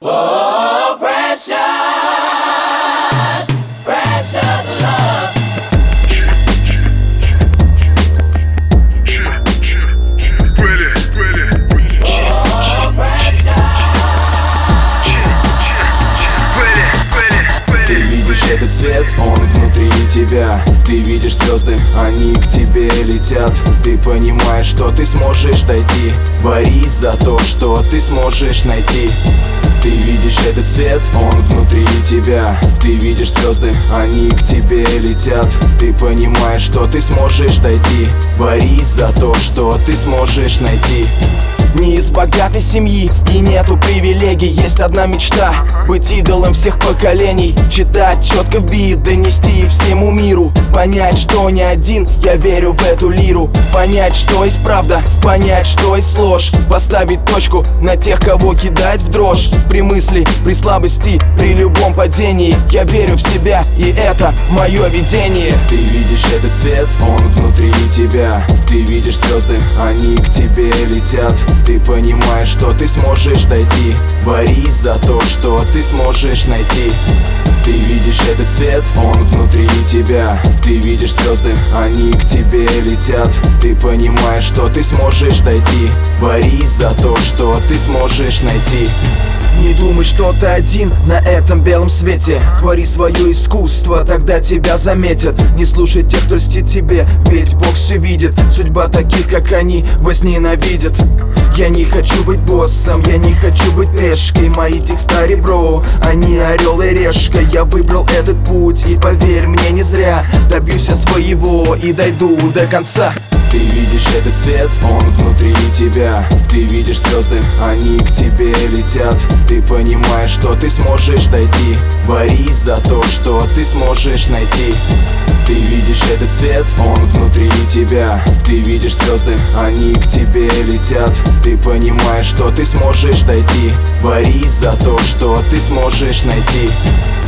Oh, precious, precious love. Oh, precious. Ты видишь этот свет, он внутри тебя. Ты видишь звезды, они к тебе летят. Ты понимаешь, что ты сможешь дойти. Борись за то, что ты сможешь найти. Ты видишь этот свет, он внутри тебя. Ты видишь звезды, они к тебе летят. Ты понимаешь, что ты сможешь дойти. Борись за то, что ты сможешь найти. Не из богатой семьи и нету привилегий. Есть одна мечта — быть идолом всех поколений. Читать четко в бит, донести всему миру. Понять, что не один, я верю в эту лиру. Понять, что есть правда, понять, что есть ложь. Поставить точку на тех, кого кидает в дрожь. При мысли, при слабости, при любом падении я верю в себя, и это мое видение. Ты видишь этот свет, он внутри тебя. Ты видишь звезды, они к тебе летят. Ты понимаешь, что ты сможешь дойти. Борись за то, что ты сможешь найти. Ты видишь этот свет, он внутри тебя. Ты видишь звезды, они к тебе летят. Ты понимаешь, что ты сможешь дойти. Борись за то, что ты сможешь найти. Не думай, что ты один на этом белом свете. Твори свое искусство, тогда тебя заметят. Не слушай тех, кто льстит тебе, ведь Бог все видит. Судьба таких, как они, возненавидят. Я не хочу быть боссом, я не хочу быть пешкой. Мои текста ребро, они орел и решка. Я выбрал этот путь, и поверь мне, не зря. Добьюсь я своего и дойду до конца. Ты видишь этот свет, он внутри тебя. Ты видишь звезды, они к тебе летят. Ты понимаешь, что ты сможешь дойти. Борись за то, что ты сможешь найти. Ты видишь этот свет, он внутри тебя. Ты видишь звезды, они к тебе летят. Ты понимаешь, что ты сможешь дойти. Борись за то, что ты сможешь найти.